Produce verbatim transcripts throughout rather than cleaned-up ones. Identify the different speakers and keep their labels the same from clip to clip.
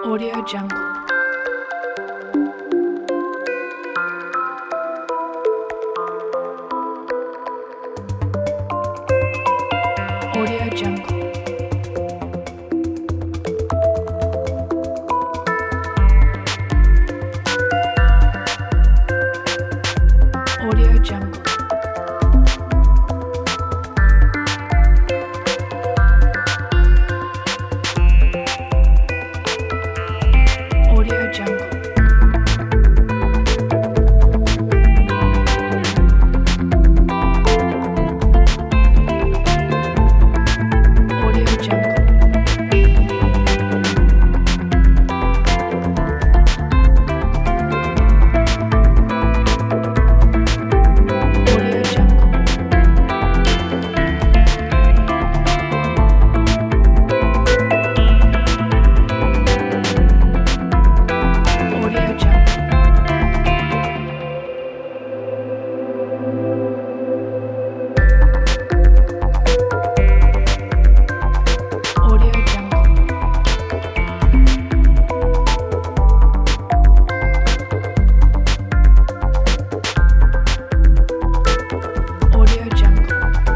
Speaker 1: Audio Jungle. Audio Jungle. Audio Jungle. Audio Jungle. Audio Jungle. Audio Jungle. Audio Jungle. Audio Jungle. Audio Jungle.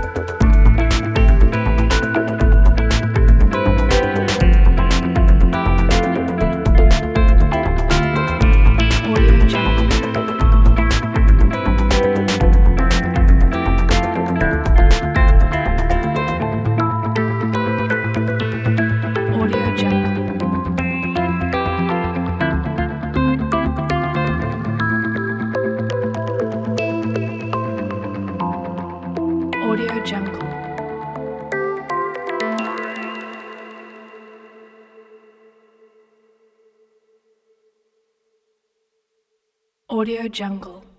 Speaker 1: Audio Jungle. Audio Jungle. Audio Jungle. Audio Jungle.